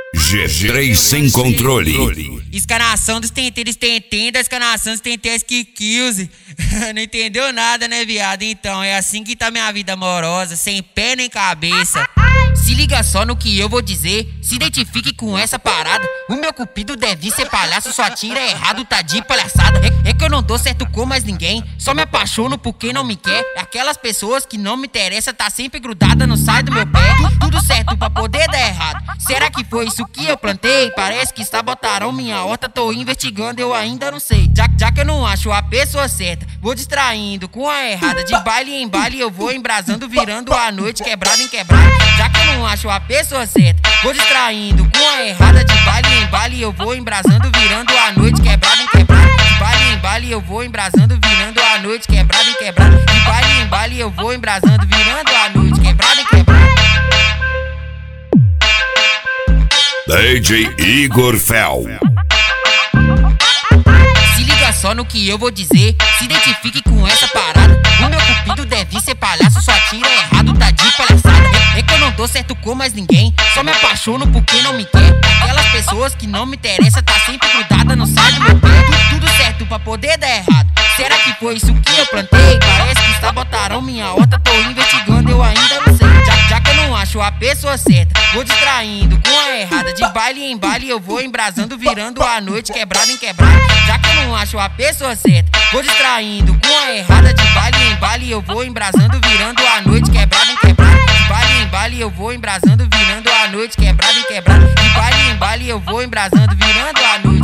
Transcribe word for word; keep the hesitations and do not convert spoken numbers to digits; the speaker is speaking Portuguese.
G três sem controle. Escanação dos tenteiros tentem, da escanação dos tenteiros que kills. Não entendeu nada, né, viado? Então, é assim que tá minha vida amorosa, sem pé nem cabeça. Se liga só no que eu vou dizer, se identifique com essa parada. O meu cupido deve ser palhaço, só tira errado, tá de palhaçada. É, é que eu não dou certo com mais ninguém, só me apaixono por quem não me quer. Aquelas pessoas que não me interessam, tá sempre grudada, não sai do meu pé. Tudo certo pra poder dar errado. Será que foi isso que eu plantei? Parece que sabotaram minha horta, tô investigando, eu ainda não sei. Já, já que eu não acho a pessoa certa, vou distraindo com a errada. De baile em baile eu vou embrasando, virando a noite quebrada em quebrada. Já que eu não acho a pessoa certa, vou distraindo com a errada. De baile em baile eu vou embrasando, virando a noite quebrada em quebrada. De baile em baile eu vou embrasando, virando a noite quebrada em quebrada. De baile em baile eu vou embrasando, virando a noite quebrada em quebrada. D J Igor Fel. Se liga só no que eu vou dizer, se identifique com essa parada. O meu cupido deve ser palhaço, só tira errado, tá de palhaçada. É, é que eu não dou certo com mais ninguém, só me apaixono por quem não me quer. Aquelas pessoas que não me interessam, tá sempre grudada, não sai do meu pé. Tudo, tudo certo pra poder dar errado. Será que foi isso que eu plantei? Parece que sabotaram minha horta, tô investigando, eu ainda não sei. Já, já que eu não acho a pessoa certa, vou distraindo com a errada. De baile em baile eu vou embrasando, virando a noite quebrada em quebrada. Já que eu não acho a pessoa certa, vou distraindo com a errada. De baile em baile eu vou embrasando, virando a noite quebrada em quebrada. De baile em baile eu vou embrasando, virando a noite quebrada em quebrada. De baile em baile eu vou embrasando, virando a noite.